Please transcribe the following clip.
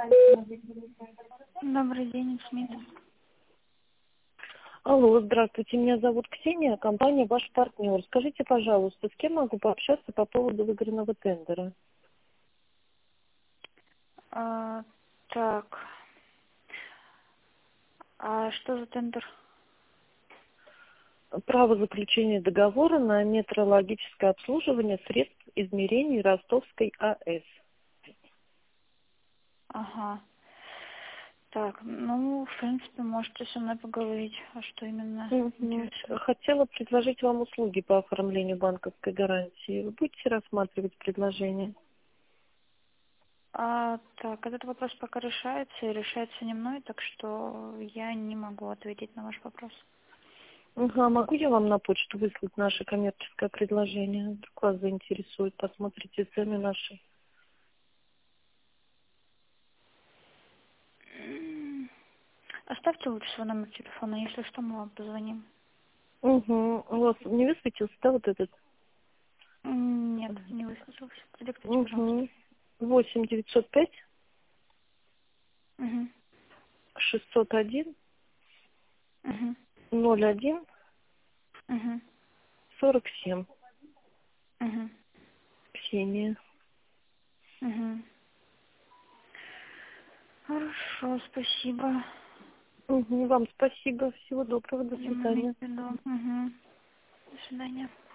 Добрый день, Смит. Алло, здравствуйте, меня зовут Ксения, компания «Ваш партнер». Скажите, пожалуйста, с кем могу пообщаться по поводу выигранного тендера? Так, а что за тендер? Право заключения договора на метрологическое обслуживание средств измерений Ростовской АЭС. Ага. Так, ну, в принципе, можете со мной поговорить, а что именно Мгм. интересует. Хотела предложить вам услуги по оформлению банковской гарантии. Вы будете рассматривать предложение? Так, этот вопрос пока решается, и решается не мной, так что я не могу ответить на ваш вопрос. Ага, могу я вам на почту выслать наше коммерческое предложение? Вдруг вас заинтересует, посмотрите цены наши. Оставьте лучше свой номер телефона, если что, мы вам позвоним. Угу. У вас не высветился, да, вот этот? Нет, не высказался. Продиктуйте, пожалуйста. Угу. 8 905 Угу. 601 Угу. 01 Угу. 47. Угу. Ксения. Угу. Хорошо, спасибо. Угу. Вам спасибо. Всего доброго. До Будем иметь свидания. в виду. Угу. До свидания.